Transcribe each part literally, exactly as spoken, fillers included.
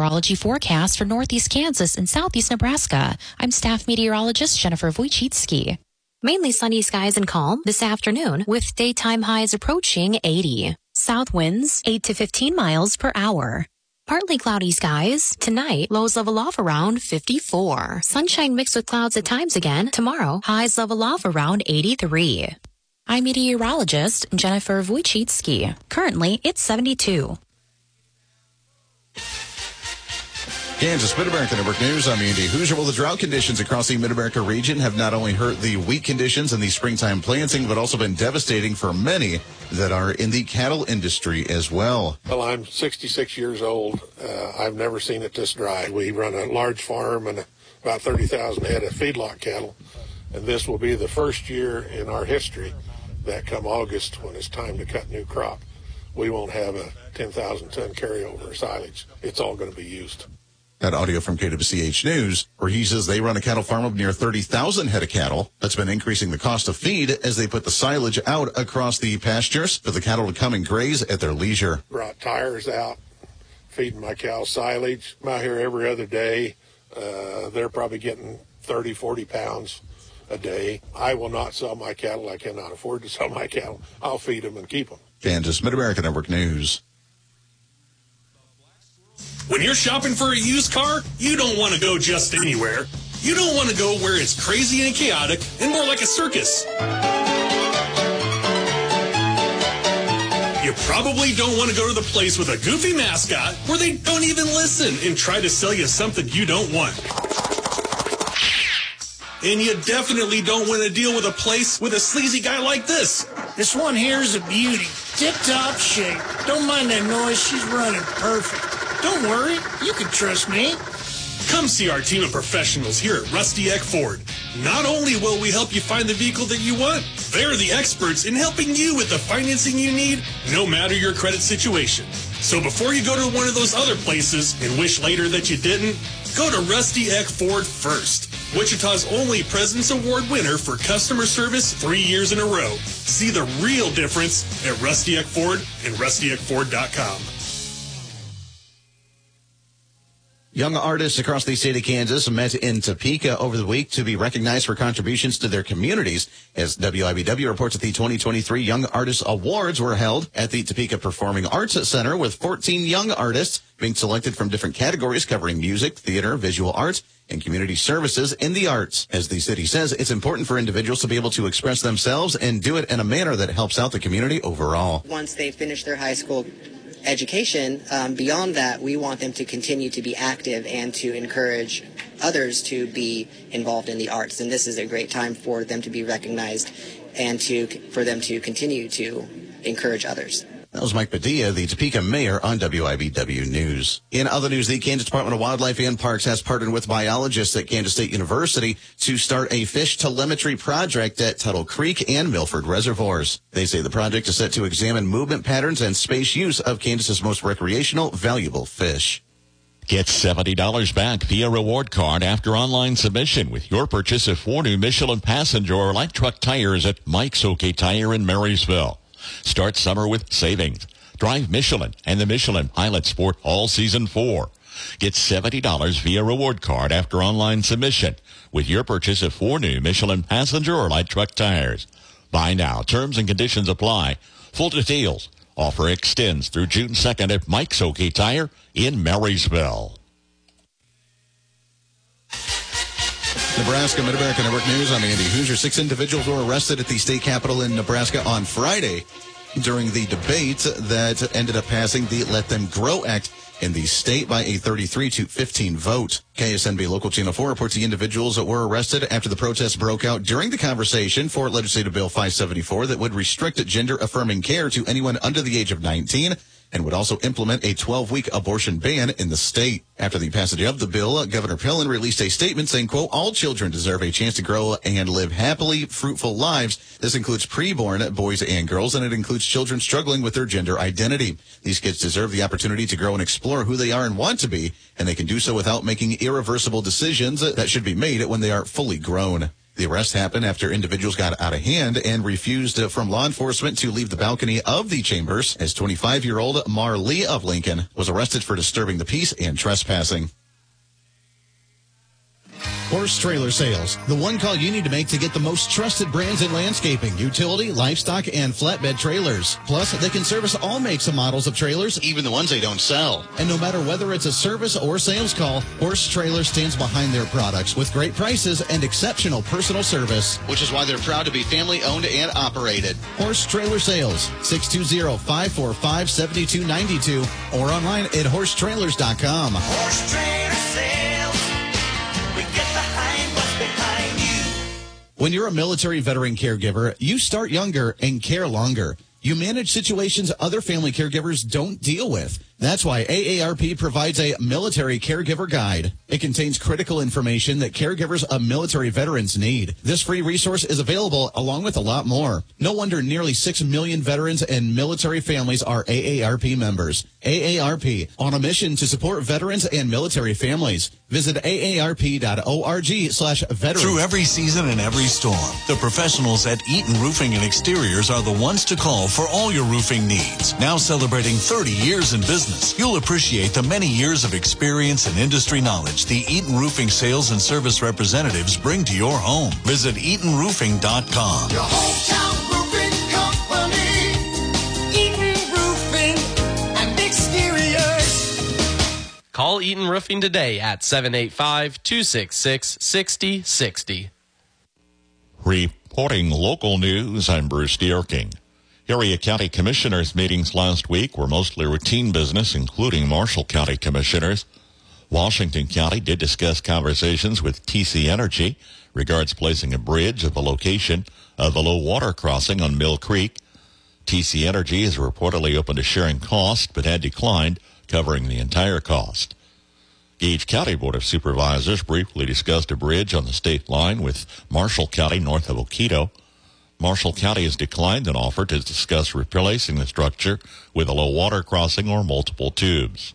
meteorology forecast for northeast Kansas and southeast Nebraska. I'm staff meteorologist Jennifer Wojcicki. Mainly sunny skies and calm this afternoon with daytime highs approaching eighty. South winds eight to fifteen miles per hour. Partly cloudy skies. Tonight, lows level off around fifty-four. Sunshine mixed with clouds at times again. Tomorrow, highs level off around eighty-three. I'm meteorologist Jennifer Wojcicki. Currently, it's seventy-two. Kansas Mid-America Network News. I'm Andy Hoosier. Well, the drought conditions across the Mid-America region have not only hurt the wheat conditions and the springtime planting, but also been devastating for many that are in the cattle industry as well. Well, I'm sixty-six years old. Uh, I've never seen it this dry. We run a large farm and about thirty thousand head of feedlot cattle, and this will be the first year in our history that come August, when it's time to cut new crop, we won't have a ten thousand ton carryover silage. It's all going to be used. That audio from K W C H News, where he says they run a cattle farm of near thirty thousand head of cattle. That's been increasing the cost of feed as they put the silage out across the pastures for the cattle to come and graze at their leisure. Brought tires out, feeding my cows silage. I'm out here every other day. Uh, they're probably getting thirty, forty pounds a day. I will not sell my cattle. I cannot afford to sell my cattle. I'll feed them and keep them. Kansas Mid-America Network News. When you're shopping for a used car, you don't want to go just anywhere. You don't want to go where it's crazy and chaotic and more like a circus. You probably don't want to go to the place with a goofy mascot where they don't even listen and try to sell you something you don't want. And you definitely don't want to deal with a place with a sleazy guy like this. This one here is a beauty. Tip-top shape. Don't mind that noise. She's running perfect. Don't worry. You can trust me. Come see our team of professionals here at Rusty Eck Ford. Not only will we help you find the vehicle that you want, they're the experts in helping you with the financing you need, no matter your credit situation. So before you go to one of those other places and wish later that you didn't, go to Rusty Eck Ford first. Wichita's only President's Award winner for customer service three years in a row. See the real difference at Rusty Eck Ford and rusty eck ford dot com. Young artists across the state of Kansas met in Topeka over the week to be recognized for contributions to their communities. As W I B W reports, that the twenty twenty-three Young Artists Awards were held at the Topeka Performing Arts Center, with fourteen young artists being selected from different categories covering music, theater, visual arts, and community services in the arts. As the city says, it's important for individuals to be able to express themselves and do it in a manner that helps out the community overall. Once they finish their high school education, um, beyond that, we want them to continue to be active and to encourage others to be involved in the arts. And this is a great time for them to be recognized and to for them to continue to encourage others. That was Mike Padilla, the Topeka mayor, on W I B W News. In other news, the Kansas Department of Wildlife and Parks has partnered with biologists at Kansas State University to start a fish telemetry project at Tuttle Creek and Milford reservoirs. They say the project is set to examine movement patterns and space use of Kansas's most recreational, valuable fish. Get seventy dollars back via reward card after online submission with your purchase of four new Michelin passenger or light truck tires at Mike's OK Tire in Marysville. Start summer with savings. Drive Michelin and the Michelin Pilot Sport all season four. Get seventy dollars via reward card after online submission with your purchase of four new Michelin passenger or light truck tires. Buy now. Terms and conditions apply. Full details. Offer extends through June second at Mike's OK Tire in Marysville. Nebraska Mid-America Network News. I'm Andy Hoosier. Six individuals were arrested at the state capitol in Nebraska on Friday during the debate that ended up passing the Let Them Grow Act in the state by a thirty-three to fifteen vote. K S N B Local Channel four reports the individuals were arrested after the protests broke out during the conversation for Legislative Bill five seventy-four that would restrict gender-affirming care to anyone under the age of nineteen and would also implement a twelve-week abortion ban in the state. After the passage of the bill, Governor Pillen released a statement saying, quote, all children deserve a chance to grow and live happily, fruitful lives. This includes preborn boys and girls, and it includes children struggling with their gender identity. These kids deserve the opportunity to grow and explore who they are and want to be, and they can do so without making irreversible decisions that should be made when they are fully grown. The arrest happened after individuals got out of hand and refused uh, from law enforcement to leave the balcony of the chambers, as twenty-five-year-old Mar Lee of Lincoln was arrested for disturbing the peace and trespassing. Horse Trailer Sales, the one call you need to make to get the most trusted brands in landscaping, utility, livestock, and flatbed trailers. Plus, they can service all makes and models of trailers, even the ones they don't sell. And no matter whether it's a service or sales call, Horse Trailer stands behind their products with great prices and exceptional personal service, which is why they're proud to be family-owned and operated. Horse Trailer Sales, six two zero, five four five, seven two nine two, or online at horse trailers dot com. Horse Trailer Sales. We get behind what's behind you. When you're a military veteran caregiver, you start younger and care longer. You manage situations other family caregivers don't deal with. That's why A A R P provides a military caregiver guide. It contains critical information that caregivers of military veterans need. This free resource is available along with a lot more. No wonder nearly six million veterans and military families are A A R P members. A A R P, on a mission to support veterans and military families. Visit A A R P dot org slash veterans. Through every season and every storm, the professionals at Eaton Roofing and Exteriors are the ones to call for all your roofing needs. Now celebrating thirty years in business, you'll appreciate the many years of experience and industry knowledge the Eaton Roofing sales and service representatives bring to your home. Visit eaton roofing dot com. Your hometown roofing company, Eaton Roofing and Exteriors. Call Eaton Roofing today at seven eight five, two six six, six zero six zero. Reporting local news, I'm Bruce Dierking. Area County Commissioners' meetings last week were mostly routine business, including Marshall County Commissioners. Washington County did discuss conversations with T C Energy regards placing a bridge at the location of a low water crossing on Mill Creek. T C Energy is reportedly open to sharing cost, but had declined covering the entire cost. Gage County Board of Supervisors briefly discussed a bridge on the state line with Marshall County north of Oquito. Marshall County has declined an offer to discuss replacing the structure with a low water crossing or multiple tubes.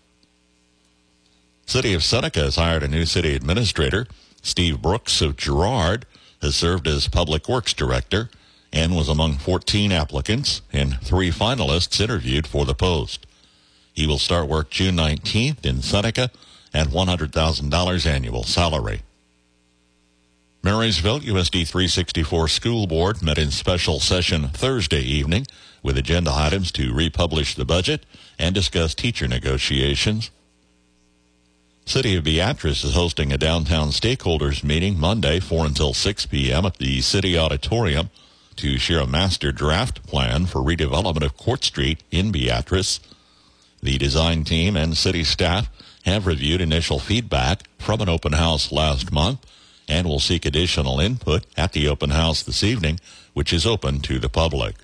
City of Seneca has hired a new city administrator. Steve Brooks of Girard has served as Public Works Director and was among fourteen applicants and three finalists interviewed for the post. He will start work June nineteenth in Seneca at one hundred thousand dollars annual salary. Marysville U S D three sixty-four School Board met in special session Thursday evening with agenda items to republish the budget and discuss teacher negotiations. City of Beatrice is hosting a downtown stakeholders meeting Monday, four until six p.m. at the City Auditorium to share a master draft plan for redevelopment of Court Street in Beatrice. The design team and city staff have reviewed initial feedback from an open house last month and will seek additional input at the open house this evening, which is open to the public.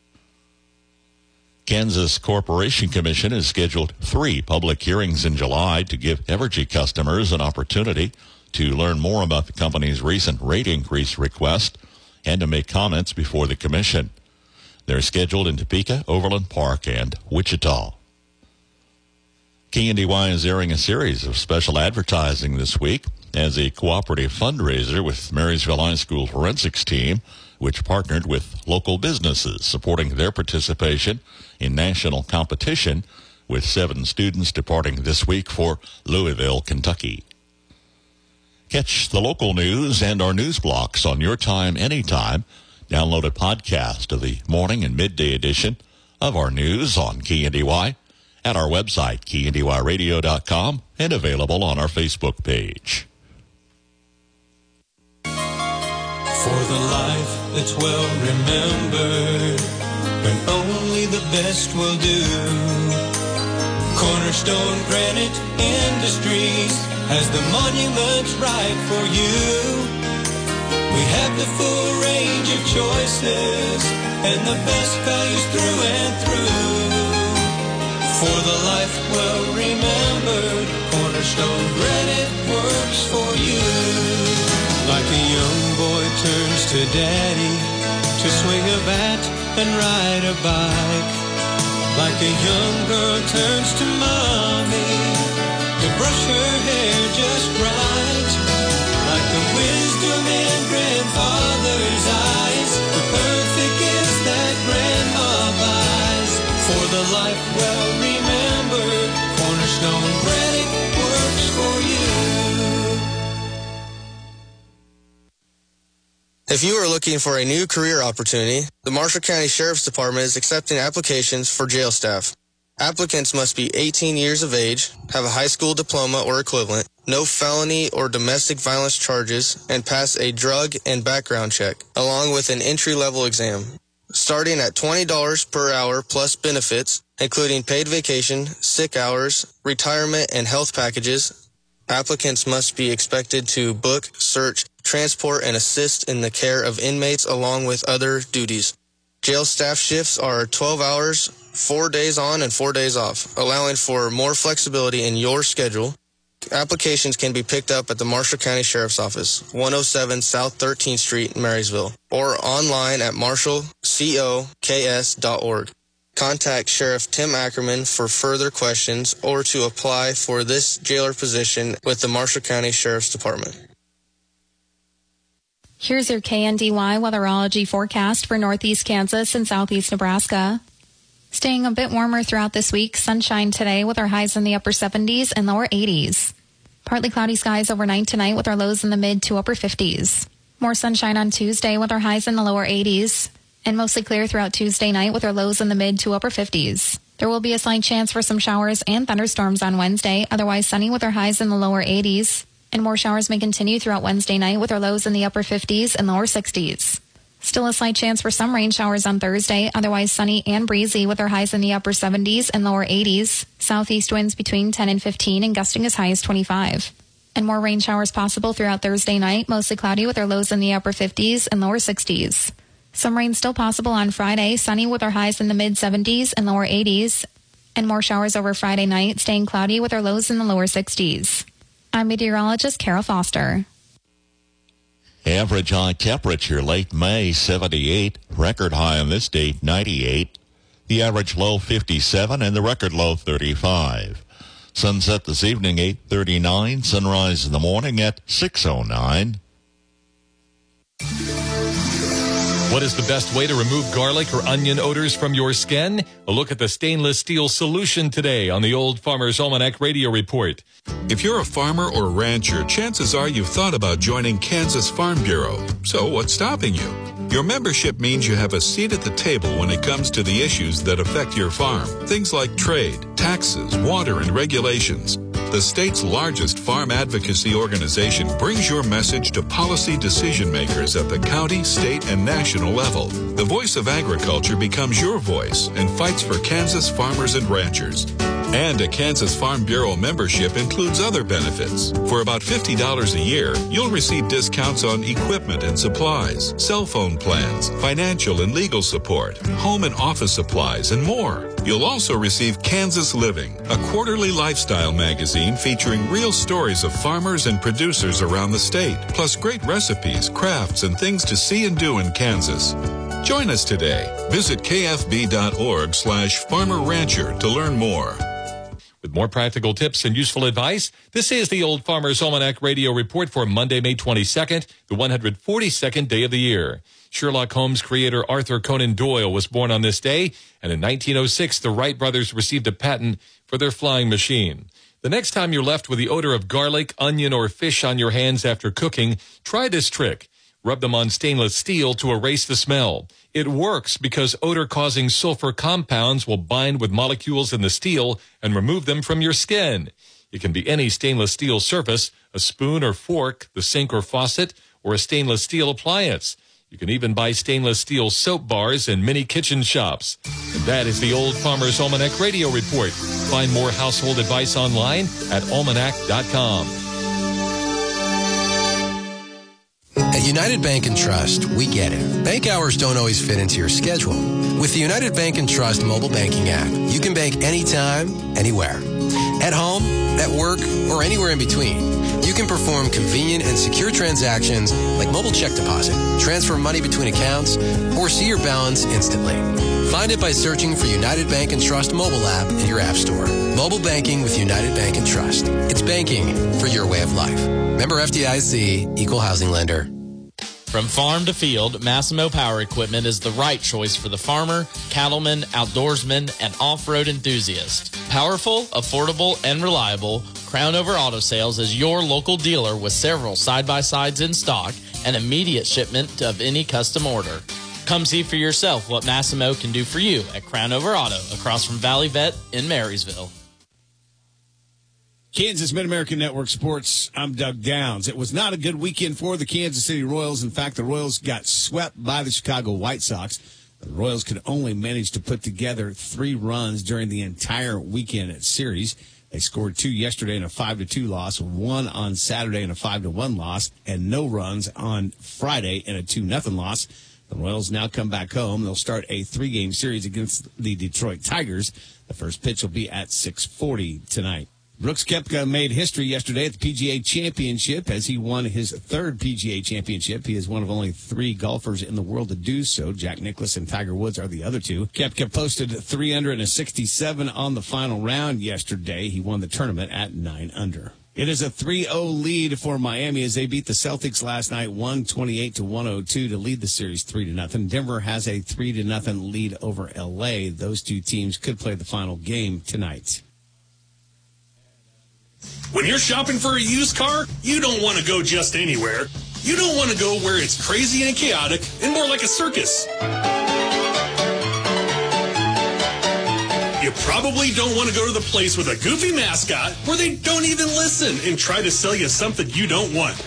Kansas Corporation Commission has scheduled three public hearings in July to give Evergy customers an opportunity to learn more about the company's recent rate increase request and to make comments before the commission. They're scheduled in Topeka, Overland Park, and Wichita. K N D Y is airing a series of special advertising this week as a cooperative fundraiser with Marysville High School forensics team, which partnered with local businesses supporting their participation in national competition, with seven students departing this week for Louisville, Kentucky. Catch the local news and our news blocks on your time anytime. Download a podcast of the morning and midday edition of our news on K N D Y at our website, K N D Y radio dot com, and available on our Facebook page. For the life that's well remembered, when only the best will do. Cornerstone Granite Industries has the monuments right for you. We have the full range of choices and the best values through and through. For the life well remembered, Cornerstone Granite works for you. Like a young boy turns to daddy to swing a bat and ride a bike. Like a young girl turns to mommy to brush her hair just right. Like the wisdom and grandfather If you are looking for a new career opportunity, the Marshall County Sheriff's Department is accepting applications for jail staff. Applicants must be eighteen years of age, have a high school diploma or equivalent, no felony or domestic violence charges, and pass a drug and background check, along with an entry-level exam. Starting at twenty dollars per hour plus benefits, including paid vacation, sick hours, retirement, and health packages, applicants must be expected to book, search, transport, and assist in the care of inmates along with other duties. Jail staff shifts are twelve hours, four days on and four days off, allowing for more flexibility in your schedule. Applications can be picked up at the Marshall County Sheriff's Office, one oh seven South thirteenth Street in Marysville, or online at marshall coks dot org. Contact Sheriff Tim Ackerman for further questions or to apply for this jailer position with the Marshall County Sheriff's Department. Here's your K N D Y weatherology forecast for northeast Kansas and southeast Nebraska. Staying a bit warmer throughout this week, sunshine today with our highs in the upper seventies and lower eighties. Partly cloudy skies overnight tonight with our lows in the mid to upper fifties. More sunshine on Tuesday with our highs in the lower eighties. And mostly clear throughout Tuesday night with our lows in the mid to upper fifties. There will be a slight chance for some showers and thunderstorms on Wednesday, otherwise sunny with our highs in the lower eighties. And more showers may continue throughout Wednesday night with our lows in the upper fifties and lower sixties. Still a slight chance for some rain showers on Thursday, otherwise sunny and breezy with our highs in the upper seventies and lower eighties. Southeast winds between ten and fifteen and gusting as high as twenty-five. And more rain showers possible throughout Thursday night, mostly cloudy with our lows in the upper fifties and lower sixties. Some rain still possible on Friday, sunny with our highs in the mid seventies and lower eighties. And more showers over Friday night, staying cloudy with our lows in the lower sixties. I'm meteorologist Carol Foster. Average high temperature late May, seventy-eight. Record high on this date, ninety-eight. The average low, fifty-seven, and the record low, thirty-five. Sunset this evening, eight thirty-nine. Sunrise in the morning at six oh nine. What is the best way to remove garlic or onion odors from your skin? A look at the stainless steel solution today on the Old Farmer's Almanac Radio Report. If you're a farmer or rancher, chances are you've thought about joining Kansas Farm Bureau. So what's stopping you? Your membership means you have a seat at the table when it comes to the issues that affect your farm. Things like trade, taxes, water, and regulations. The state's largest farm advocacy organization brings your message to policy decision makers at the county, state, and national level. The voice of agriculture becomes your voice and fights for Kansas farmers and ranchers. And a Kansas Farm Bureau membership includes other benefits. For about fifty dollars a year, you'll receive discounts on equipment and supplies, cell phone plans, financial and legal support, home and office supplies, and more. You'll also receive Kansas Living, a quarterly lifestyle magazine featuring real stories of farmers and producers around the state, plus great recipes, crafts, and things to see and do in Kansas. Join us today. Visit kfb.org slash farmer rancher to learn more. With more practical tips and useful advice, this is the Old Farmer's Almanac Radio Report for Monday, May twenty-second, the one hundred forty-second day of the year. Sherlock Holmes creator Arthur Conan Doyle was born on this day, and in nineteen oh six, the Wright brothers received a patent for their flying machine. The next time you're left with the odor of garlic, onion, or fish on your hands after cooking, try this trick. Rub them on stainless steel to erase the smell. It works because odor-causing sulfur compounds will bind with molecules in the steel and remove them from your skin. It can be any stainless steel surface, a spoon or fork, the sink or faucet, or a stainless steel appliance. You can even buy stainless steel soap bars in many kitchen shops. And that is the Old Farmer's Almanac Radio Report. Find more household advice online at almanac dot com. At United Bank and Trust, we get it. Bank hours don't always fit into your schedule. With the United Bank and Trust mobile banking app, you can bank anytime, anywhere. At home, at work, or anywhere in between. You can perform convenient and secure transactions like mobile check deposit, transfer money between accounts, or see your balance instantly. Find it by searching for United Bank and Trust mobile app in your app store. Mobile banking with United Bank and Trust. It's banking for your way of life. Member F D I C, Equal Housing Lender. From farm to field, Massimo Power Equipment is the right choice for the farmer, cattleman, outdoorsman, and off-road enthusiast. Powerful, affordable, and reliable, Crown Over Auto Sales is your local dealer with several side-by-sides in stock and immediate shipment of any custom order. Come see for yourself what Massimo can do for you at Crownover Auto across from Valley Vet in Marysville. Kansas Mid-American Network Sports, I'm Doug Downs. It was not a good weekend for the Kansas City Royals. In fact, the Royals got swept by the Chicago White Sox. The Royals could only manage to put together three runs during the entire weekend series. They scored two yesterday in a five to two loss, one on Saturday in a five to one loss, and no runs on Friday in a two nothing loss. The Royals now come back home. They'll start a three-game series against the Detroit Tigers. The first pitch will be at six forty tonight. Brooks Koepka made history yesterday at the P G A Championship as he won his third P G A Championship. He is one of only three golfers in the world to do so. Jack Nicklaus and Tiger Woods are the other two. Koepka posted three under sixty-seven on the final round yesterday. He won the tournament at nine under. It is a three oh lead for Miami as they beat the Celtics last night, one twenty-eight to one oh two to lead the series three to nothing. Denver has a three to nothing lead over L A. Those two teams could play the final game tonight. When you're shopping for a used car, you don't want to go just anywhere. You don't want to go where it's crazy and chaotic and more like a circus. You probably don't want to go to the place with a goofy mascot where they don't even listen and try to sell you something you don't want.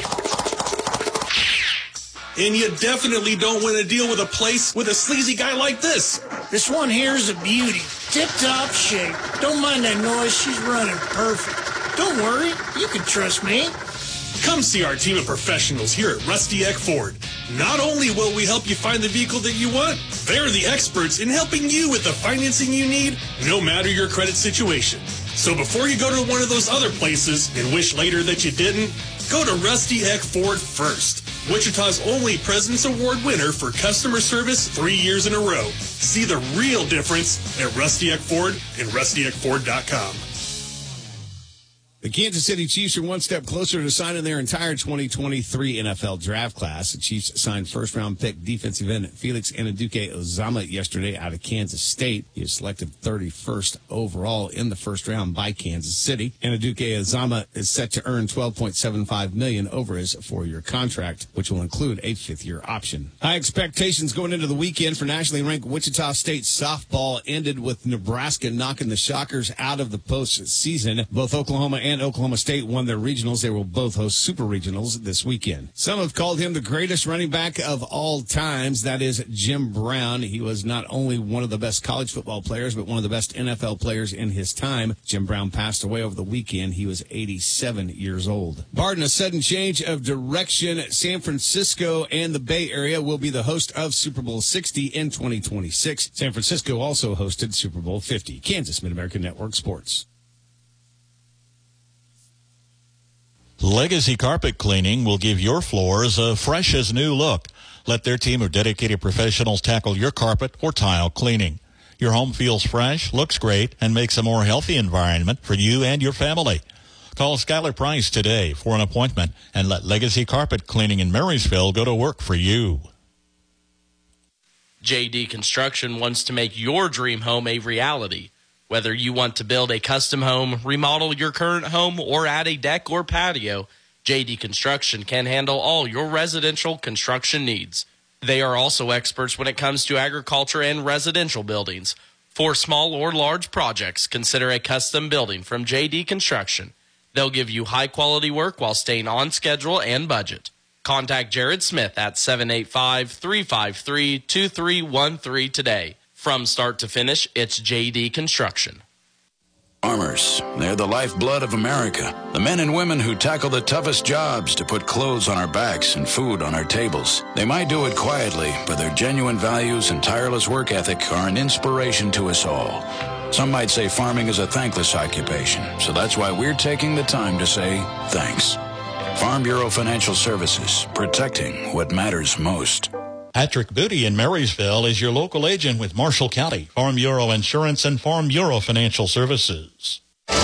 And you definitely don't want to deal with a place with a sleazy guy like this. This one here is a beauty. Tip-top shape. Don't mind that noise. She's running perfect. Don't worry. You can trust me. Come see our team of professionals here at Rusty Eck Ford. Not only will we help you find the vehicle that you want, they're the experts in helping you with the financing you need, no matter your credit situation. So before you go to one of those other places and wish later that you didn't, go to Rusty Eck Ford first. Wichita's only President's Award winner for customer service three years in a row. See the real difference at Rusty Eck Ford and rusty eck ford dot com. The Kansas City Chiefs are one step closer to signing their entire twenty twenty-three N F L draft class. The Chiefs signed first-round pick defensive end Felix Anudike-Uzomah yesterday out of Kansas State. He was selected thirty-first overall in the first round by Kansas City. Anudike-Uzomah is set to earn twelve point seven five million dollars over his four-year contract, which will include a fifth-year option. High expectations going into the weekend for nationally ranked Wichita State softball ended with Nebraska knocking the Shockers out of the postseason. Both Oklahoma and and Oklahoma State won their regionals. They will both host super regionals this weekend. Some have called him the greatest running back of all times. That is Jim Brown. He was not only one of the best college football players, but one of the best N F L players in his time. Jim Brown passed away over the weekend. He was eighty-seven years old. Barring a sudden change of direction, San Francisco and the Bay Area will be the host of Super Bowl sixty in twenty twenty-six. San Francisco also hosted Super Bowl fifty. Kansas Mid-American Network Sports. Legacy Carpet Cleaning will give your floors a fresh as new look. Let their team of dedicated professionals tackle your carpet or tile cleaning. Your home feels fresh, looks great, and makes a more healthy environment for you and your family. Call Skylar Price today for an appointment and let Legacy Carpet Cleaning in Marysville go to work for you. J D Construction wants to make your dream home a reality. Whether you want to build a custom home, remodel your current home, or add a deck or patio, J D Construction can handle all your residential construction needs. They are also experts when it comes to agriculture and residential buildings. For small or large projects, consider a custom building from J D Construction. They'll give you high-quality work while staying on schedule and budget. Contact Jared Smith at seven eight five, three five three, two three one three today. From start to finish, it's J D Construction. Farmers, they're the lifeblood of America. The men and women who tackle the toughest jobs to put clothes on our backs and food on our tables. They might do it quietly, but their genuine values and tireless work ethic are an inspiration to us all. Some might say farming is a thankless occupation, so that's why we're taking the time to say thanks. Farm Bureau Financial Services, protecting what matters most. Patrick Booty in Marysville is your local agent with Marshall County, Farm Bureau Insurance, and Farm Bureau Financial Services.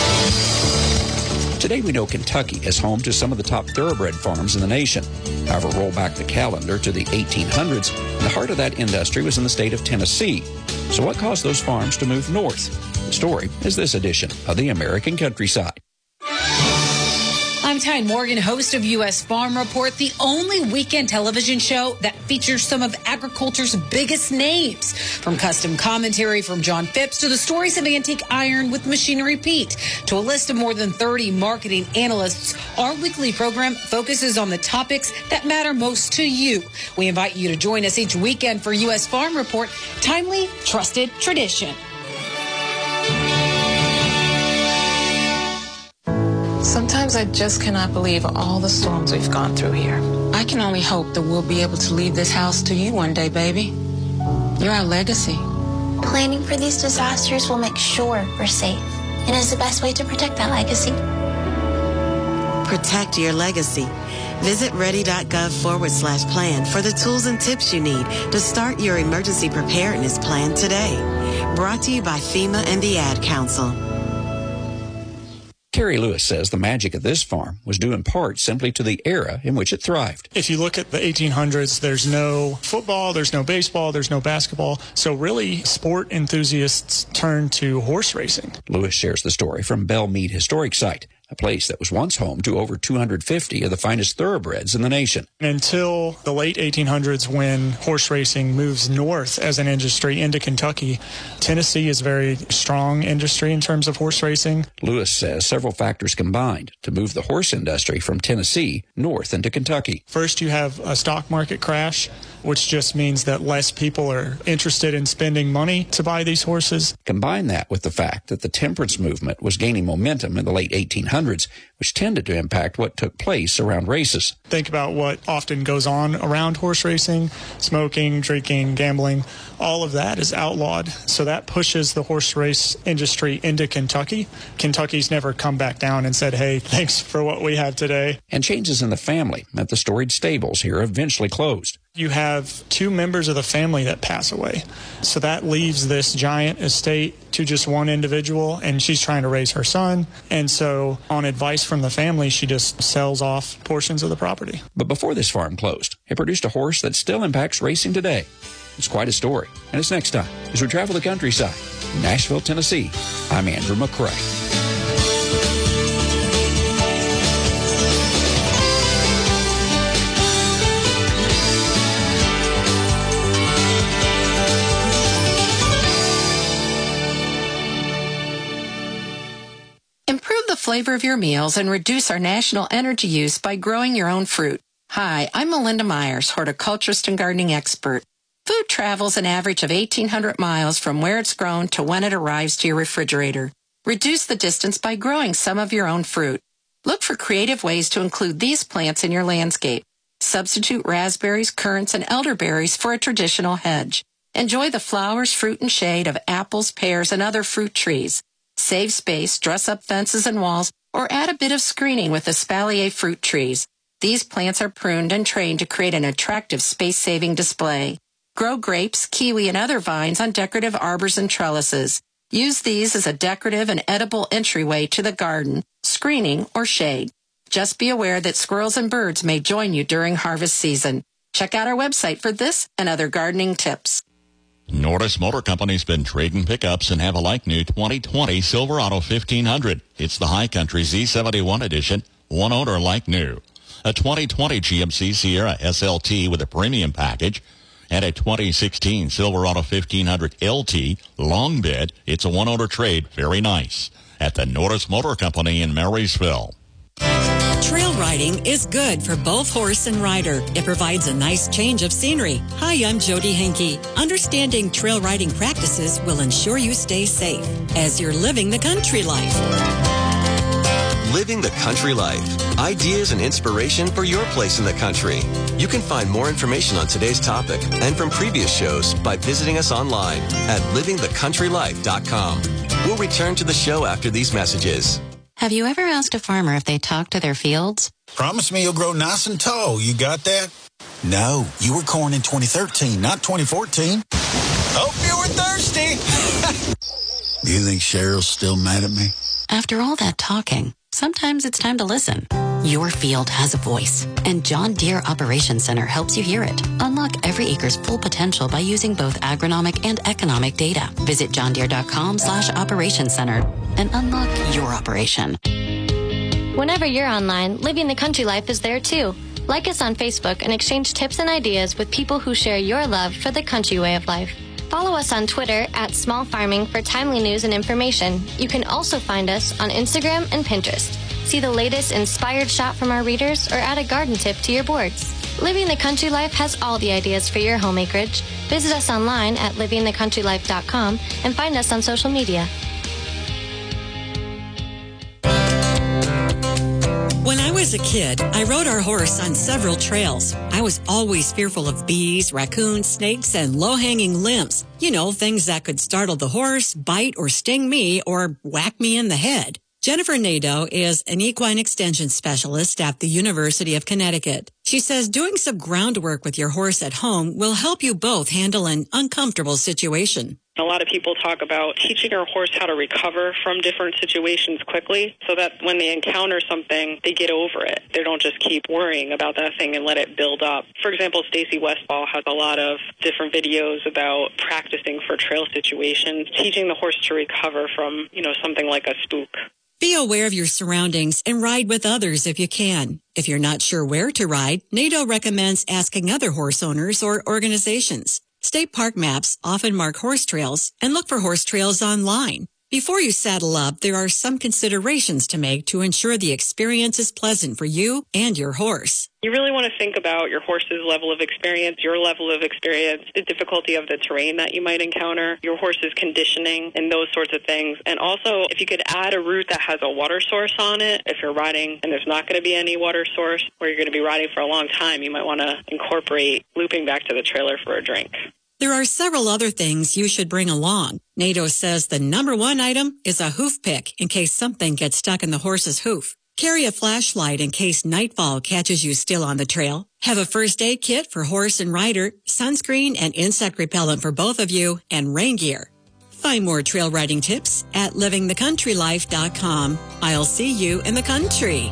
Today we know Kentucky is home to some of the top thoroughbred farms in the nation. However, roll back the calendar to the eighteen hundreds, and the heart of that industry was in the state of Tennessee. So what caused those farms to move north? The story is this edition of the American Countryside. I'm I'm Tyne Morgan, host of U S Farm Report, the only weekend television show that features some of agriculture's biggest names. From custom commentary from John Phipps to the stories of antique iron with Machinery Pete to a list of more than thirty marketing analysts, our weekly program focuses on the topics that matter most to you. We invite you to join us each weekend for U S Farm Report, timely, trusted tradition. Sometimes I just cannot believe all the storms we've gone through here. I can only hope that we'll be able to leave this house to you one day, baby. You're our legacy. Planning for these disasters will make sure we're safe and is the best way to protect that legacy. Protect your legacy. Visit ready.gov forward slash plan for the tools and tips you need to start your emergency preparedness plan today. Brought to you by FEMA and the Ad Council. Terry Lewis says the magic of this farm was due in part simply to the era in which it thrived. If you look at the eighteen hundreds, there's no football, there's no baseball, there's no basketball. So really, sport enthusiasts turned to horse racing. Lewis shares the story from Belle Mead Historic Site, a place that was once home to over two hundred fifty of the finest thoroughbreds in the nation. Until the late eighteen hundreds, when horse racing moves north as an industry into Kentucky, Tennessee is a very strong industry in terms of horse racing. Lewis says several factors combined to move the horse industry from Tennessee north into Kentucky. First, you have a stock market crash, which just means that less people are interested in spending money to buy these horses. Combine that with the fact that the temperance movement was gaining momentum in the late eighteen hundreds, which tended to impact what took place around races. Think about what often goes on around horse racing: smoking, drinking, gambling. All of that is outlawed. So that pushes the horse race industry into Kentucky. Kentucky's never come back down and said, hey, thanks for what we have today. And changes in the family meant the storied stables here eventually closed. You have two members of the family that pass away. So that leaves this giant estate to just one individual, and she's trying to raise her son. And so on advice from the family, she just sells off portions of the property. But before this farm closed, it produced a horse that still impacts racing today. It's quite a story, and it's next time as we travel the countryside. In Nashville, Tennessee, I'm Andrew McCrae. Improve the flavor of your meals and reduce our national energy use by growing your own fruit. Hi, I'm Melinda Myers, horticulturist and gardening expert. Food travels an average of eighteen hundred miles from where it's grown to when it arrives to your refrigerator. Reduce the distance by growing some of your own fruit. Look for creative ways to include these plants in your landscape. Substitute raspberries, currants, and elderberries for a traditional hedge. Enjoy the flowers, fruit, and shade of apples, pears, and other fruit trees. Save space, dress up fences and walls, or add a bit of screening with espalier fruit trees. These plants are pruned and trained to create an attractive space-saving display. Grow grapes, kiwi, and other vines on decorative arbors and trellises. Use these as a decorative and edible entryway to the garden, screening, or shade. Just be aware that squirrels and birds may join you during harvest season. Check out our website for this and other gardening tips. Nordis Motor Company's been trading pickups and have a like-new twenty twenty Silverado fifteen hundred. It's the High Country Z seventy-one edition, one owner like new. A twenty twenty G M C Sierra S L T with a premium package, and a twenty sixteen Silverado fifteen hundred L T long bed. It's a one-owner trade. Very nice. At the Nordis Motor Company in Marysville. Trail riding is good for both horse and rider. It provides a nice change of scenery. Hi, I'm Jody Henke. Understanding trail riding practices will ensure you stay safe as you're living the country life. Living the country life. Ideas and inspiration for your place in the country. You can find more information on today's topic and from previous shows by visiting us online at living the country life dot com. We'll return to the show after these messages. Have you ever asked a farmer if they talk to their fields? Promise me you'll grow nice and tall. You got that? No, you were corn in twenty thirteen, not twenty fourteen. Hope you were thirsty. Do you think Cheryl's still mad at me? After all that talking, sometimes it's time to listen. Your field has a voice, and John Deere Operations Center helps you hear it. Unlock every acre's full potential by using both agronomic and economic data. Visit johndeere.com slash operations center and unlock your operation. Whenever you're online, Living the Country Life is there too. Like us on Facebook and exchange tips and ideas with people who share your love for the country way of life. Follow us on Twitter at Small Farming for timely news and information. You can also find us on Instagram and Pinterest. See the latest inspired shot from our readers or add a garden tip to your boards. Living the Country Life has all the ideas for your home acreage. Visit us online at living the country life dot com and find us on social media. When I was a kid, I rode our horse on several trails. I was always fearful of bees, raccoons, snakes, and low-hanging limbs. You know, things that could startle the horse, bite or sting me, or whack me in the head. Jennifer Nadeau is an equine extension specialist at the University of Connecticut. She says doing some groundwork with your horse at home will help you both handle an uncomfortable situation. A lot of people talk about teaching our horse how to recover from different situations quickly so that when they encounter something, they get over it. They don't just keep worrying about that thing and let it build up. For example, Stacy Westfall has a lot of different videos about practicing for trail situations, teaching the horse to recover from, you know, something like a spook. Be aware of your surroundings and ride with others if you can. If you're not sure where to ride, Nadeau recommends asking other horse owners or organizations. State park maps often mark horse trails, and look for horse trails online. Before you saddle up, there are some considerations to make to ensure the experience is pleasant for you and your horse. You really want to think about your horse's level of experience, your level of experience, the difficulty of the terrain that you might encounter, your horse's conditioning, and those sorts of things. And also, if you could add a route that has a water source on it, if you're riding and there's not going to be any water source, or you're going to be riding for a long time, you might want to incorporate looping back to the trailer for a drink. There are several other things you should bring along. Nadeau says the number one item is a hoof pick in case something gets stuck in the horse's hoof. Carry a flashlight in case nightfall catches you still on the trail. Have a first aid kit for horse and rider, sunscreen and insect repellent for both of you, and rain gear. Find more trail riding tips at living the country life dot com. I'll see you in the country.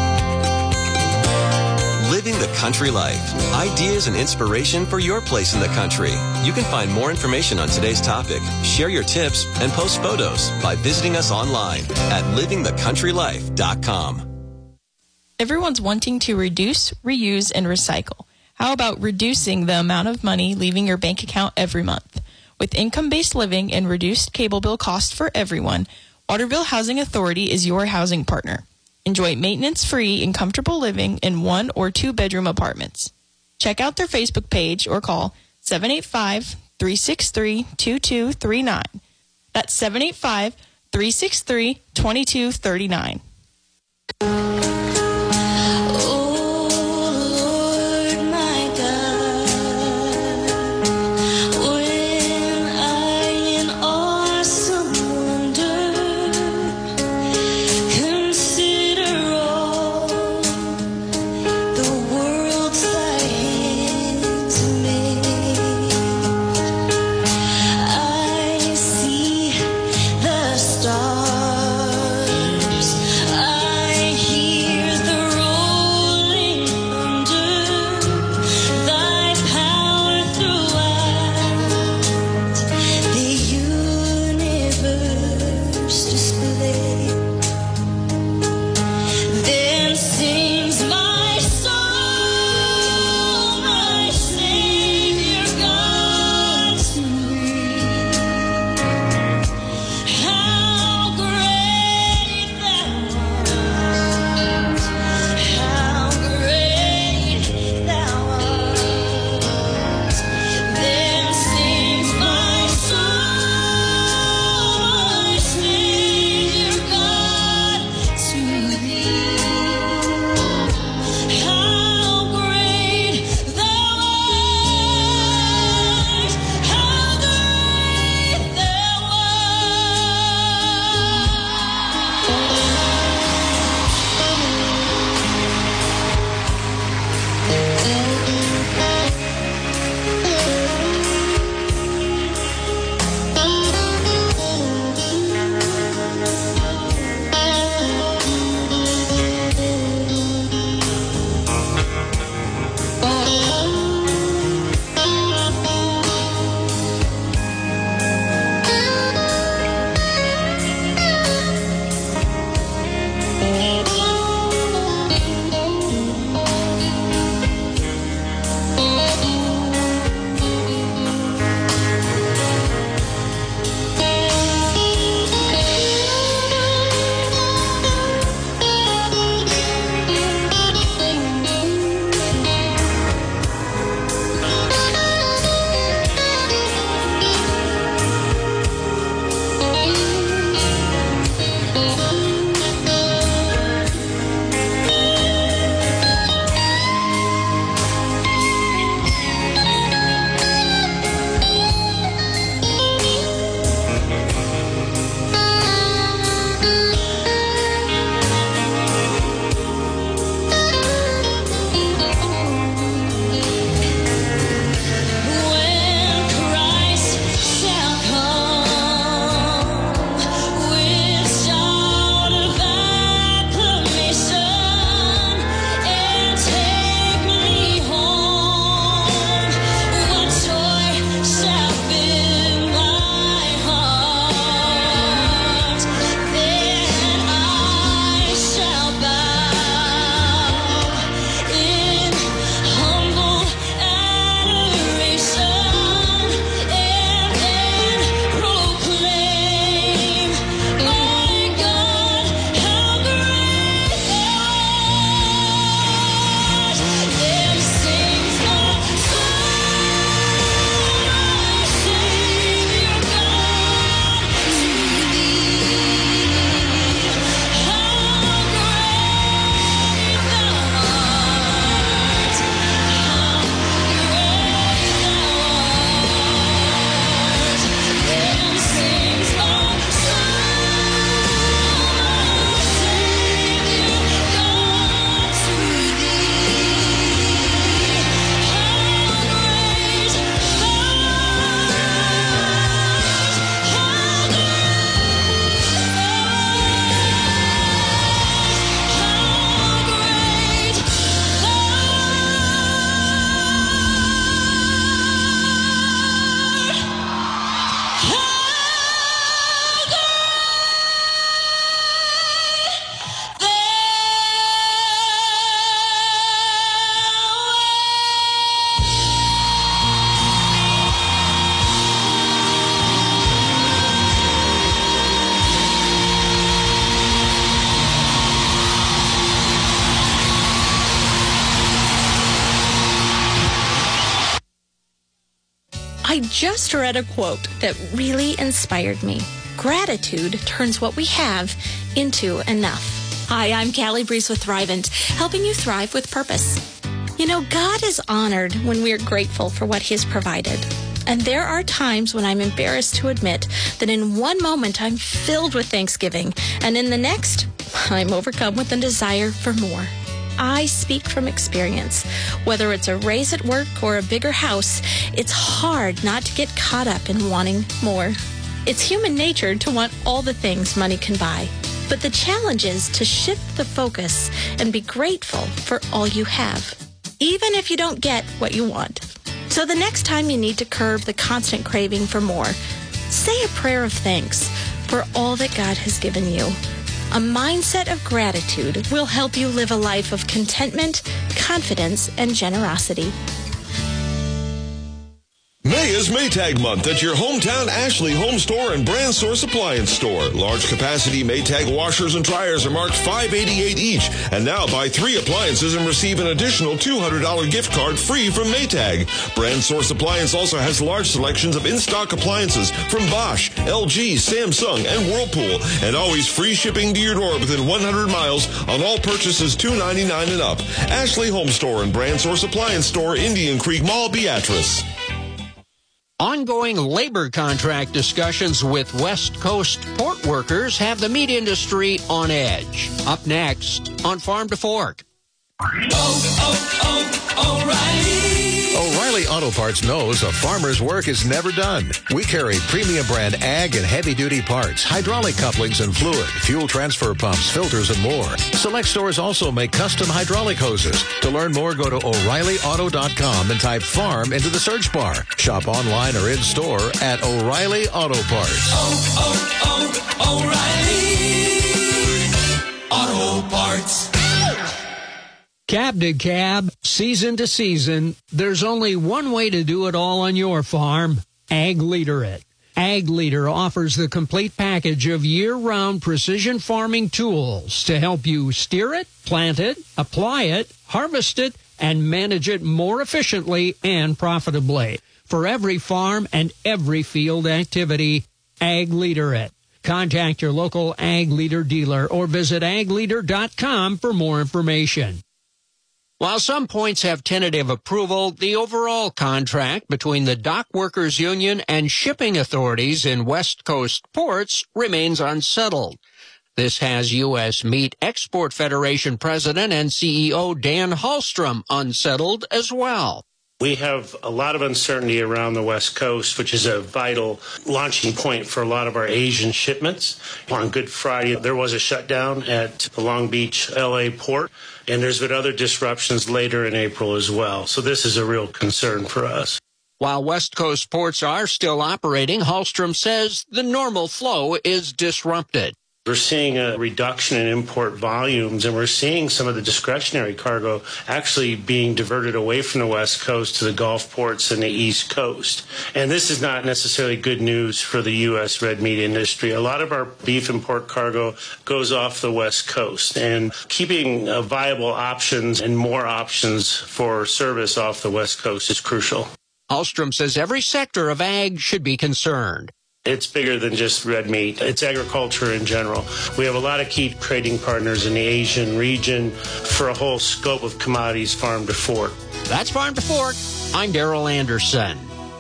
Living the Country Life. Ideas and inspiration for your place in the country. You can find more information on today's topic, share your tips, and post photos by visiting us online at living the country life dot com. Everyone's wanting to reduce, reuse, and recycle. How about reducing the amount of money leaving your bank account every month? With income-based living and reduced cable bill costs for everyone, Waterville Housing Authority is your housing partner. Enjoy maintenance-free and comfortable living in one- or two-bedroom apartments. Check out their Facebook page or call seven eight five, three six three, two two three nine. That's seven eight five, three six three, two two three nine. Stars, I hear I just read a quote that really inspired me. Gratitude turns what we have into enough. Hi, I'm Callie Breeze with Thrivent, helping you thrive with purpose. You know, God is honored when we are grateful for what He has provided. And there are times when I'm embarrassed to admit that in one moment I'm filled with thanksgiving, and in the next, I'm overcome with a desire for more. I speak from experience. Whether it's a raise at work or a bigger house, it's hard not to get caught up in wanting more. It's human nature to want all the things money can buy. But the challenge is to shift the focus and be grateful for all you have, even if you don't get what you want. So the next time you need to curb the constant craving for more, say a prayer of thanks for all that God has given you. A mindset of gratitude will help you live a life of contentment, confidence, and generosity. May is Maytag month at your hometown Ashley Home Store and Brand Source Appliance Store. Large capacity Maytag washers and dryers are marked five dollars and eighty-eight cents each. And now buy three appliances and receive an additional two hundred dollars gift card free from Maytag. Brand Source Appliance also has large selections of in-stock appliances from Bosch, L G, Samsung, and Whirlpool. And always free shipping to your door within one hundred miles on all purchases two ninety-nine and up. Ashley Home Store and Brand Source Appliance Store, Indian Creek Mall, Beatrice. Ongoing labor contract discussions with West Coast port workers have the meat industry on edge. Up next on Farm to Fork. Oh, oh, O'Reilly! O'Reilly Auto Parts knows a farmer's work is never done. We carry premium brand ag and heavy-duty parts, hydraulic couplings and fluid, fuel transfer pumps, filters, and more. Select stores also make custom hydraulic hoses. To learn more, go to O'Reilly Auto dot com and type farm into the search bar. Shop online or in-store at O'Reilly Auto Parts. Oh, oh, oh, O'Reilly Auto Parts. Cab to cab, season to season, there's only one way to do it all on your farm. Ag Leader It. Ag Leader offers the complete package of year-round precision farming tools to help you steer it, plant it, apply it, harvest it, and manage it more efficiently and profitably. For every farm and every field activity, Ag Leader It. Contact your local Ag Leader dealer or visit ag leader dot com for more information. While some points have tentative approval, the overall contract between the Dock Workers Union and shipping authorities in West Coast ports remains unsettled. This has U S Meat Export Federation President and C E O Dan Hallstrom unsettled as well. We have a lot of uncertainty around the West Coast, which is a vital launching point for a lot of our Asian shipments. On Good Friday, there was a shutdown at the Long Beach, L A port, and there's been other disruptions later in April as well. So this is a real concern for us. While West Coast ports are still operating, Hallstrom says the normal flow is disrupted. We're seeing a reduction in import volumes, and we're seeing some of the discretionary cargo actually being diverted away from the West Coast to the Gulf ports and the East Coast. And this is not necessarily good news for the U S red meat industry. A lot of our beef and pork cargo goes off the West Coast, and keeping uh, viable options and more options for service off the West Coast is crucial. Hallstrom says every sector of ag should be concerned. It's bigger than just red meat. It's agriculture in general. We have a lot of key trading partners in the Asian region for a whole scope of commodities farm to fork. That's Farm to Fork. I'm Daryl Anderson.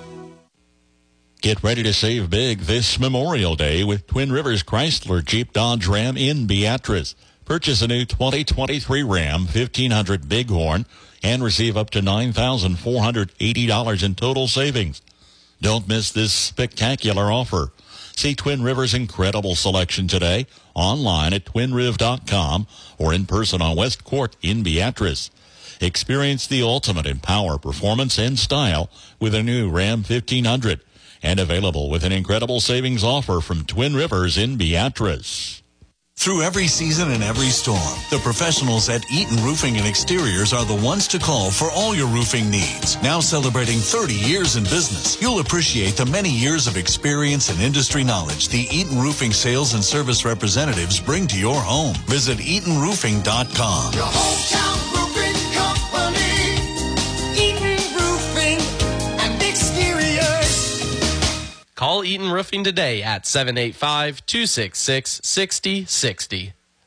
Get ready to save big this Memorial Day with Twin Rivers Chrysler Jeep Dodge Ram in Beatrice. Purchase a new twenty twenty-three Ram fifteen hundred Bighorn and receive up to nine thousand four hundred eighty dollars in total savings. Don't miss this spectacular offer. See Twin Rivers' incredible selection today, online at twin riv dot com or in person on West Court in Beatrice. Experience the ultimate in power, performance, and style with a new Ram fifteen hundred, and available with an incredible savings offer from Twin Rivers in Beatrice. Through every season and every storm, the professionals at Eaton Roofing and Exteriors are the ones to call for all your roofing needs. Now celebrating thirty years in business, you'll appreciate the many years of experience and industry knowledge the Eaton Roofing sales and service representatives bring to your home. Visit eaton roofing dot com. Your hometown roofing company, Eaton Roofing and Exteriors. Call Eaton Roofing today at seven eight five, two six six, six zero six zero.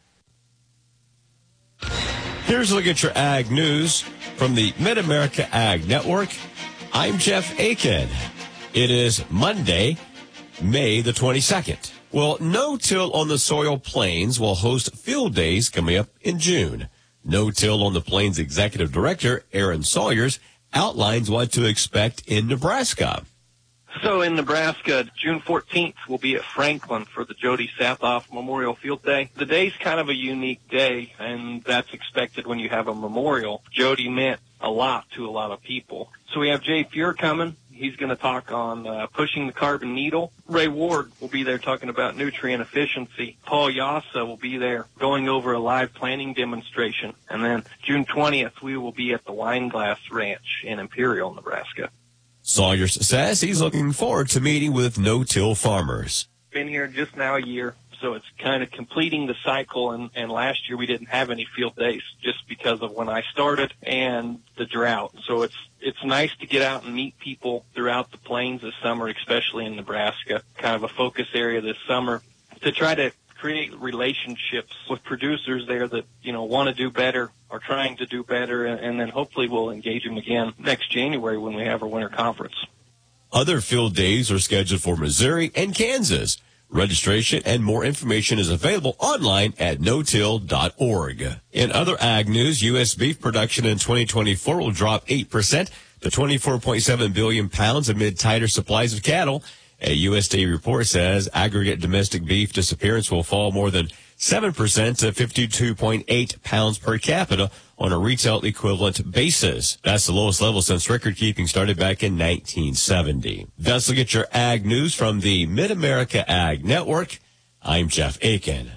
Here's a look at your ag news from the Mid-America Ag Network. I'm Jeff Aiken. It is Monday, May the twenty-second. Well, No-Till on the Soil Plains will host field days coming up in June. No-Till on the Plains Executive Director, Aaron Sawyers, outlines what to expect in Nebraska. So in Nebraska, June fourteenth, we'll be at Franklin for the Jody Sathoff Memorial Field Day. The day's kind of a unique day, and that's expected when you have a memorial. Jody meant a lot to a lot of people. So we have Jay Fuhr coming. He's going to talk on uh, pushing the carbon needle. Ray Ward will be there talking about nutrient efficiency. Paul Yassa will be there going over a live planting demonstration. And then June twentieth, we will be at the Wineglass Ranch in Imperial, Nebraska. Sawyers says he's looking forward to meeting with no-till farmers. Been here just now a year, so it's kind of completing the cycle, and, and last year we didn't have any field days just because of when I started and the drought. So it's it's nice to get out and meet people throughout the plains this summer, especially in Nebraska, kind of a focus area this summer, to try to create relationships with producers there that, you know, want to do better, are trying to do better, and, and then hopefully we'll engage them again next January when we have our winter conference. Other field days are scheduled for Missouri and Kansas. Registration and more information is available online at no till dot org. In other ag news, U S beef production in twenty twenty-four will drop eight percent to twenty-four point seven billion pounds amid tighter supplies of cattle. A U S D A report says aggregate domestic beef disappearance will fall more than seven percent to fifty-two point eight pounds per capita on a retail equivalent basis. That's the lowest level since record keeping started back in nineteen seventy. That's look at your ag news from the Mid-America Ag Network. I'm Jeff Aiken.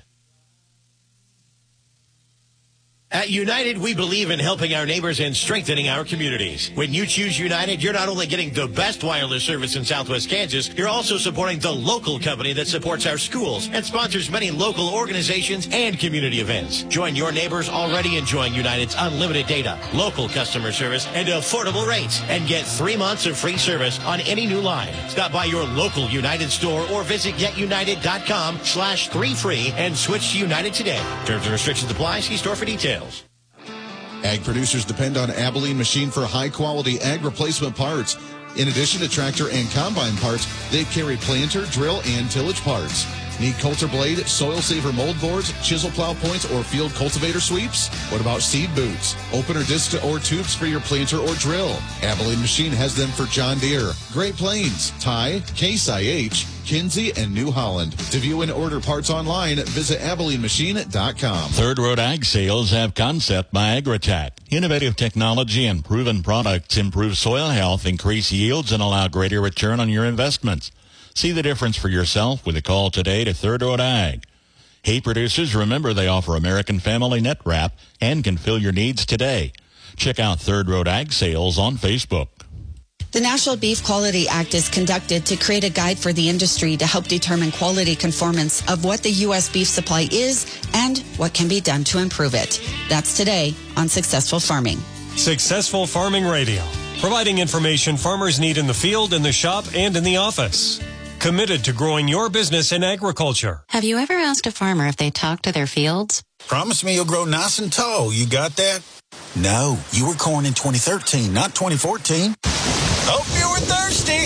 At United, we believe in helping our neighbors and strengthening our communities. When you choose United, you're not only getting the best wireless service in Southwest Kansas, you're also supporting the local company that supports our schools and sponsors many local organizations and community events. Join your neighbors already enjoying United's unlimited data, local customer service, and affordable rates, and get three months of free service on any new line. Stop by your local United store or visit get united dot com slash three free and switch to United today. Terms and restrictions apply. See store for details. Ag producers depend on Abilene Machine for high-quality ag replacement parts. In addition to tractor and combine parts, they carry planter, drill, and tillage parts. Need Coulter blade, soil saver mold boards, chisel plow points, or field cultivator sweeps? What about seed boots, opener discs or tubes for your planter or drill? Abilene Machine has them for John Deere, Great Plains, Ty, Case I H, Kinsey, and New Holland. To view and order parts online, visit abilene machine dot com. Third Road Ag Sales have Concept by Agritech. Innovative technology and proven products improve soil health, increase yields, and allow greater return on your investments. See the difference for yourself with a call today to Third Road Ag. Hey, producers, remember they offer American Family Net Wrap and can fill your needs today. Check out Third Road Ag Sales on Facebook. The National Beef Quality Act is conducted to create a guide for the industry to help determine quality conformance of what the U S beef supply is and what can be done to improve it. That's today on Successful Farming. Successful Farming Radio, providing information farmers need in the field, in the shop, and in the office. Committed to growing your business in agriculture. Have you ever asked a farmer if they talk to their fields? Promise me you'll grow nice and tall. You got that? No, you were corn in twenty thirteen, not twenty fourteen. Hope you were thirsty.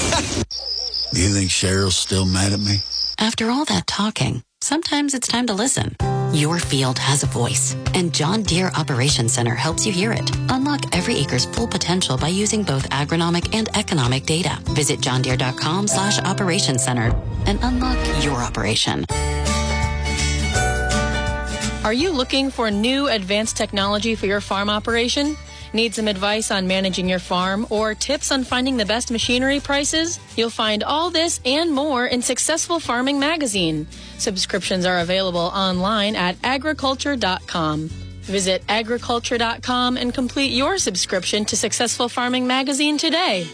You think Cheryl's still mad at me? After all that talking, sometimes it's time to listen. Your field has a voice, and John Deere Operations Center helps you hear it. Unlock every acre's full potential by using both agronomic and economic data. Visit john deere dot com slash operations center and unlock your operation. Are you looking for new advanced technology for your farm operation? Need some advice on managing your farm or tips on finding the best machinery prices? You'll find all this and more in Successful Farming Magazine. Subscriptions are available online at agriculture dot com. Visit agriculture dot com and complete your subscription to Successful Farming Magazine today.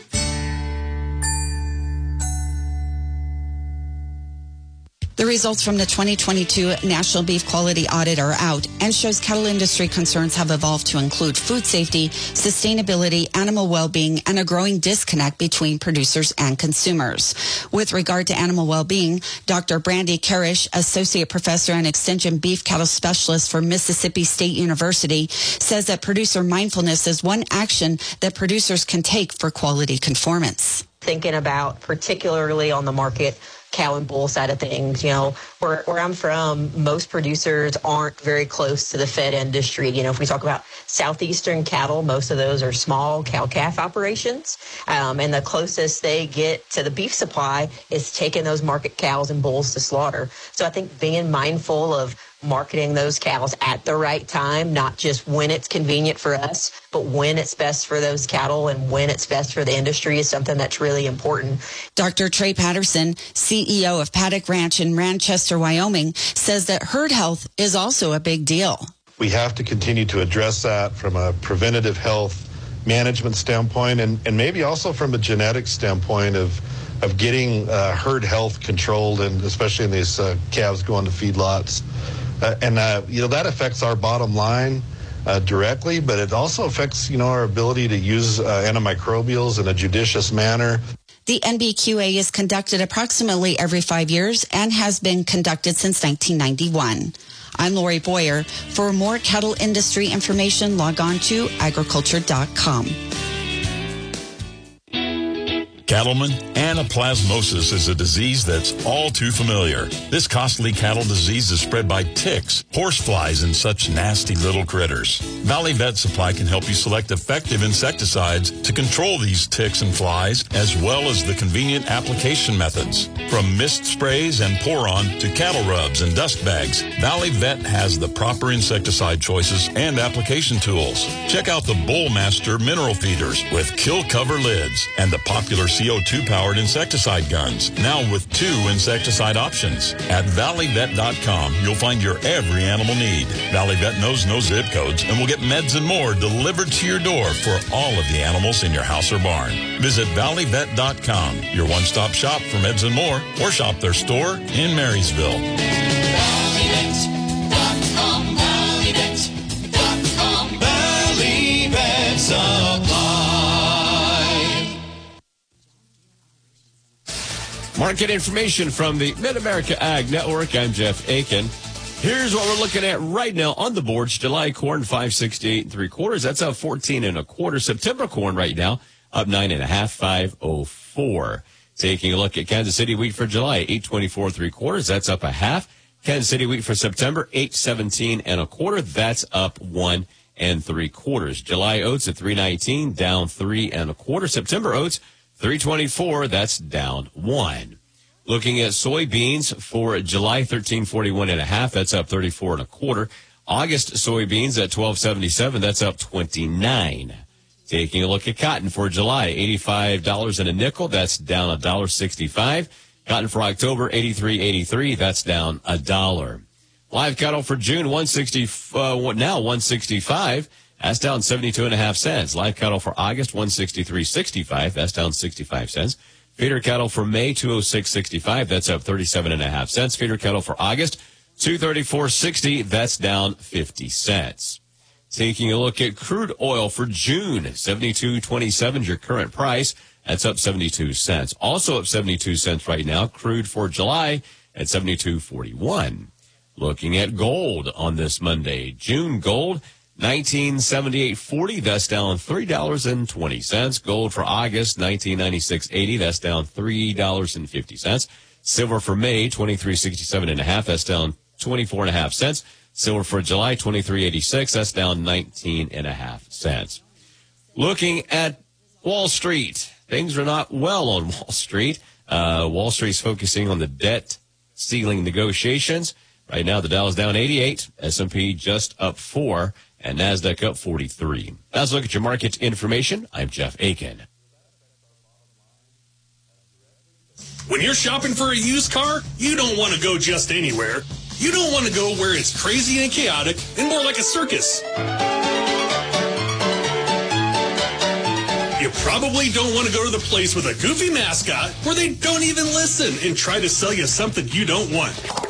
The results from the twenty twenty-two National Beef Quality Audit are out and shows cattle industry concerns have evolved to include food safety, sustainability, animal well-being, and a growing disconnect between producers and consumers. With regard to animal well-being, Doctor Brandy Karish, Associate Professor and Extension Beef Cattle Specialist for Mississippi State University, says that producer mindfulness is one action that producers can take for quality conformance. Thinking about particularly on the market cow and bull side of things, you know, where, where I'm from, most producers aren't very close to the fed industry. You know, if we talk about southeastern cattle, most of those are small cow-calf operations. Um, and the closest they get to the beef supply is taking those market cows and bulls to slaughter. So I think being mindful of marketing those cows at the right time, not just when it's convenient for us, but when it's best for those cattle and when it's best for the industry is something that's really important. Doctor Trey Patterson, C E O of Paddock Ranch in Manchester, Wyoming, says that herd health is also a big deal. We have to continue to address that from a preventative health management standpoint and, and maybe also from a genetic standpoint of of getting uh, herd health controlled, and especially in these uh, calves going to feedlots. Uh, and, uh, you know, that affects our bottom line uh, directly, but it also affects, you know, our ability to use uh, antimicrobials in a judicious manner. The N B Q A is conducted approximately every five years and has been conducted since nineteen ninety-one. I'm Lori Boyer. For more cattle industry information, log on to agriculture dot com. Cattleman, anaplasmosis is a disease that's all too familiar. This costly cattle disease is spread by ticks, horseflies, and such nasty little critters. Valley Vet Supply can help you select effective insecticides to control these ticks and flies, as well as the convenient application methods. From mist sprays and pour-on to cattle rubs and dust bags, Valley Vet has the proper insecticide choices and application tools. Check out the Bullmaster mineral feeders with kill cover lids and the popular C O two powered insecticide guns, now with two insecticide options. At valley vet dot com, you'll find your every animal need. Valley Vet knows no zip codes and will get meds and more delivered to your door for all of the animals in your house or barn. Visit valley vet dot com, your one-stop shop for meds and more, or shop their store in Marysville. Valley Vet dot com, Valley Vet dot com, Valley Vet Supply. Market information from the Mid-America Ag Network. I'm Jeff Aiken. Here's what we're looking at right now on the boards. July corn, five sixty-eight and three quarters. That's up fourteen and a quarter. September corn right now, up nine and a half, five oh four. Taking a look at Kansas City wheat for July, eight twenty-four, three quarters. That's up a half. Kansas City wheat for September, eight seventeen and a quarter. That's up one and three quarters. July oats at three nineteen, down three and a quarter. September oats, three twenty-four, that's down one. Looking at soybeans for July, thirteen forty-one and a half, that's up thirty-four and a quarter. August soybeans at twelve seventy-seven, that's up twenty-nine. Taking a look at cotton for July, eighty-five dollars and a nickel, that's down one dollar sixty-five. Cotton for October, eighty-three eighty-three, that's down a dollar. Live cattle for June, one sixty, uh, now one sixty-five. That's down seventy-two and a half cents. Live cattle for August, one sixty-three sixty-five. That's down sixty-five cents. Feeder cattle for May, two oh six sixty-five. That's up thirty-seven and a half cents. Feeder cattle for August, two thirty-four sixty. That's down fifty cents. Taking a look at crude oil for June, seventy-two twenty-seven is your current price. That's up seventy-two cents. Also up seventy-two cents right now. Crude for July at seventy-two forty-one. Looking at gold on this Monday. June gold, nineteen seventy-eight forty, that's down three dollars and twenty cents. Gold for August, nineteen ninety-six eighty, that's down three dollars and fifty cents. Silver for May, twenty-three sixty-seven and a half, that's down twenty-four and a half cents. Silver for July, twenty-three eighty-six, that's down nineteen and a half cents. Looking at Wall Street, things are not well on Wall Street. Uh, Wall Street's focusing on the debt ceiling negotiations. Right now, the Dow is down eighty-eight, S and P just up four, and NASDAQ up forty-three. Let's look at your market information. I'm Jeff Aiken. When you're shopping for a used car, you don't want to go just anywhere. You don't want to go where it's crazy and chaotic and more like a circus. You probably don't want to go to the place with a goofy mascot where they don't even listen and try to sell you something you don't want.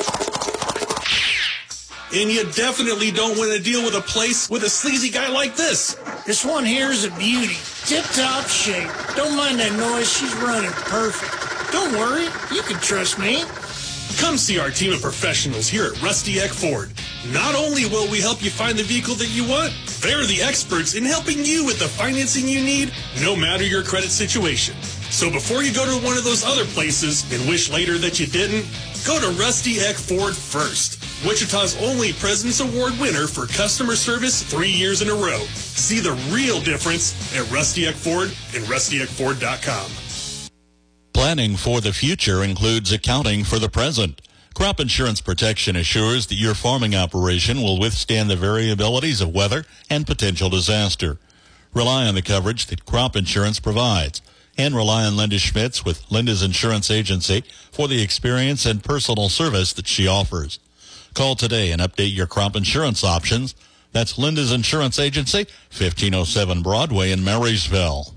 And you definitely don't want to deal with a place with a sleazy guy like this. This one here is a beauty. Tip-top shape. Don't mind that noise. She's running perfect. Don't worry. You can trust me. Come see our team of professionals here at Rusty Eck Ford. Not only will we help you find the vehicle that you want, they're the experts in helping you with the financing you need, no matter your credit situation. So before you go to one of those other places and wish later that you didn't, go to Rusty Eck Ford first. Wichita's only President's Award winner for customer service three years in a row. See the real difference at Rusty Eck Ford and rusty eck ford dot com. Planning for the future includes accounting for the present. Crop insurance protection assures that your farming operation will withstand the variabilities of weather and potential disaster. Rely on the coverage that crop insurance provides, and rely on Linda Schmitz with Linda's Insurance Agency for the experience and personal service that she offers. Call today and update your crop insurance options. That's Linda's Insurance Agency, fifteen oh seven Broadway in Marysville.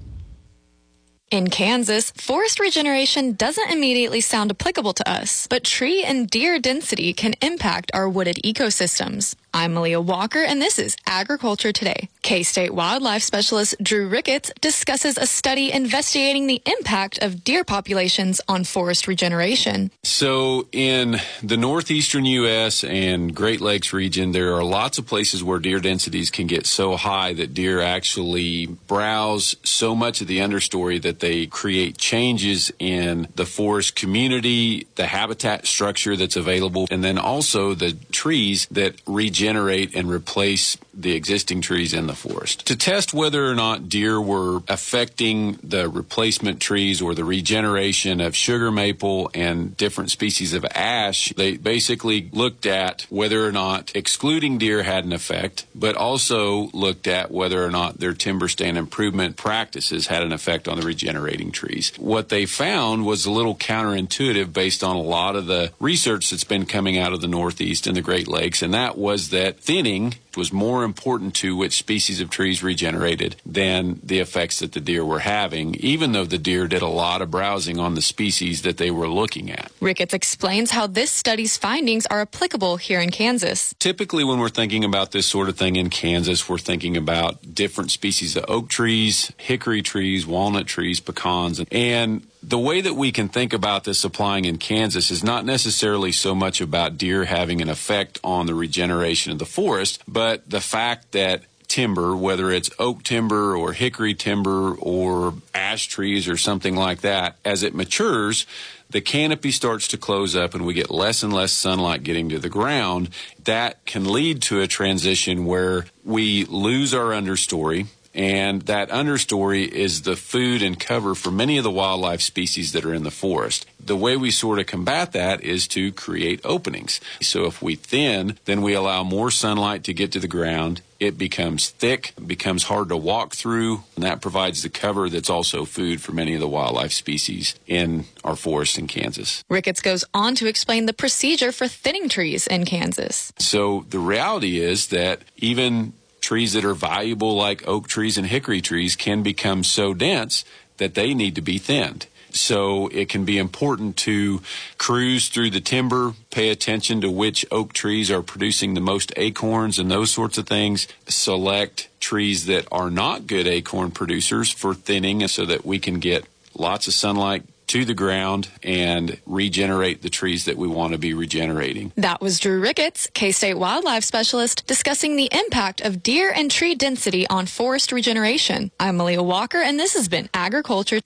In Kansas, forest regeneration doesn't immediately sound applicable to us, but tree and deer density can impact our wooded ecosystems. I'm Malia Walker, and this is Agriculture Today. K-State wildlife specialist Drew Ricketts discusses a study investigating the impact of deer populations on forest regeneration. So in the northeastern U S and Great Lakes region, there are lots of places where deer densities can get so high that deer actually browse so much of the understory that they create changes in the forest community, the habitat structure that's available, and then also the trees that regenerate and replace the existing trees in the forest. To test whether or not deer were affecting the replacement trees or the regeneration of sugar maple and different species of ash, they basically looked at whether or not excluding deer had an effect, but also looked at whether or not their timber stand improvement practices had an effect on the regenerating trees. What they found was a little counterintuitive based on a lot of the research that's been coming out of the Northeast and the Great Lakes, and that was that thinning was more important to which species of trees regenerated than the effects that the deer were having, even though the deer did a lot of browsing on the species that they were looking at. Ricketts explains how this study's findings are applicable here in Kansas. Typically, when we're thinking about this sort of thing in Kansas, we're thinking about different species of oak trees, hickory trees, walnut trees, pecans, and the way that we can think about this applying in Kansas is not necessarily so much about deer having an effect on the regeneration of the forest, but the fact that timber, whether it's oak timber or hickory timber or ash trees or something like that, as it matures, the canopy starts to close up and we get less and less sunlight getting to the ground. That can lead to a transition where we lose our understory. And that understory is the food and cover for many of the wildlife species that are in the forest. The way we sort of combat that is to create openings. So if we thin, then we allow more sunlight to get to the ground. It becomes thick, becomes hard to walk through, and that provides the cover that's also food for many of the wildlife species in our forests in Kansas. Ricketts goes on to explain the procedure for thinning trees in Kansas. So the reality is that even trees that are valuable like oak trees and hickory trees can become so dense that they need to be thinned. So it can be important to cruise through the timber, pay attention to which oak trees are producing the most acorns and those sorts of things. Select trees that are not good acorn producers for thinning so that we can get lots of sunlight to the ground and regenerate the trees that we want to be regenerating. That was Drew Ricketts, K-State wildlife specialist, discussing the impact of deer and tree density on forest regeneration. I'm Malia Walker, and this has been Agriculture.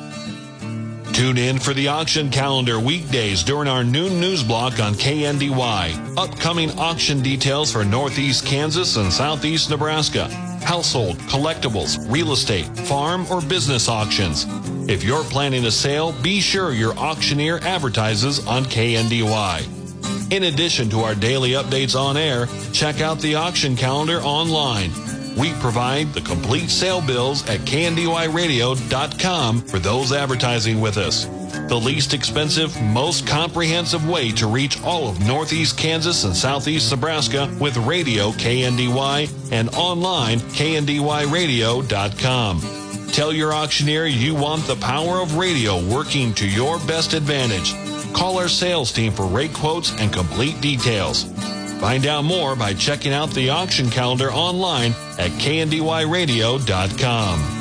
Tune in for the auction calendar weekdays during our noon news block on K N D Y. Upcoming auction details for Northeast Kansas and Southeast Nebraska. Household, collectibles, real estate, farm, or business auctions. If you're planning a sale, be sure your auctioneer advertises on K N D Y. In addition to our daily updates on air, check out the auction calendar online. We provide the complete sale bills at K N D Y radio dot com for those advertising with us. The least expensive, most comprehensive way to reach all of Northeast Kansas and Southeast Nebraska with radio K N D Y and online K N D Y radio dot com. Tell your auctioneer you want the power of radio working to your best advantage. Call our sales team for rate quotes and complete details. Find out more by checking out the auction calendar online at K N D Y radio dot com.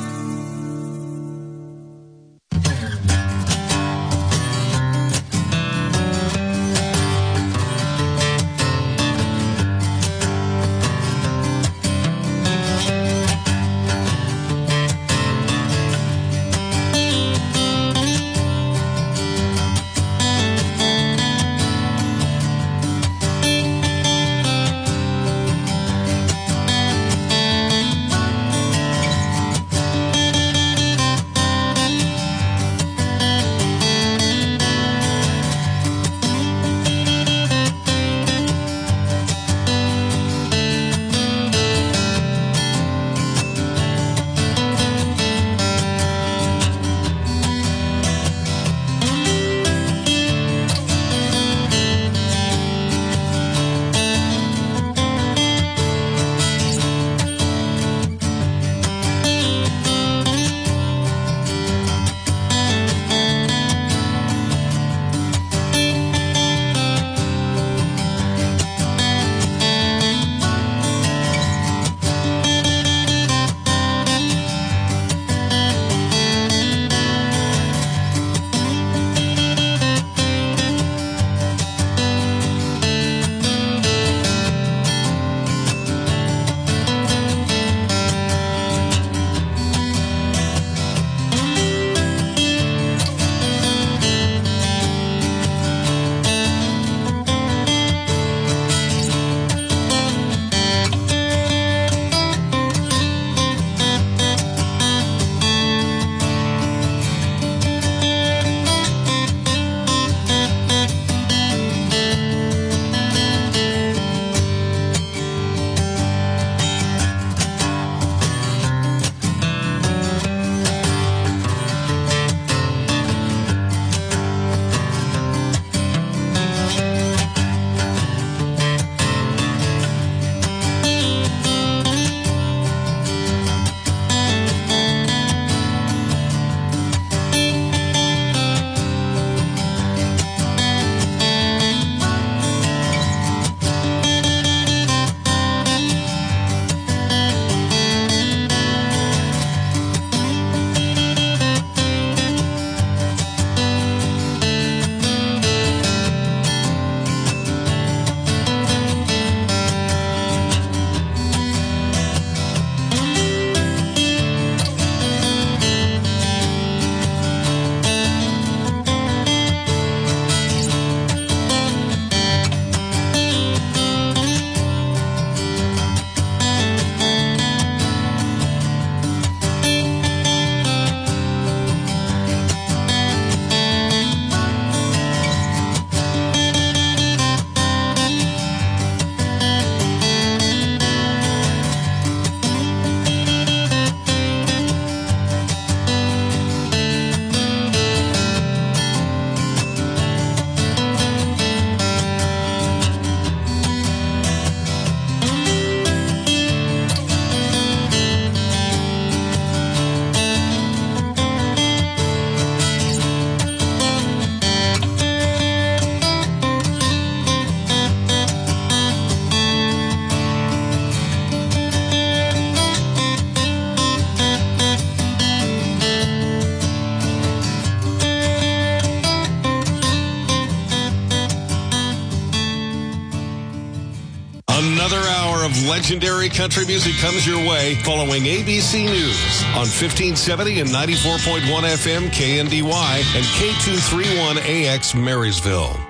Legendary country music comes your way following A B C News on fifteen seventy and ninety-four point one F M K N D Y and K two thirty-one A X Marysville.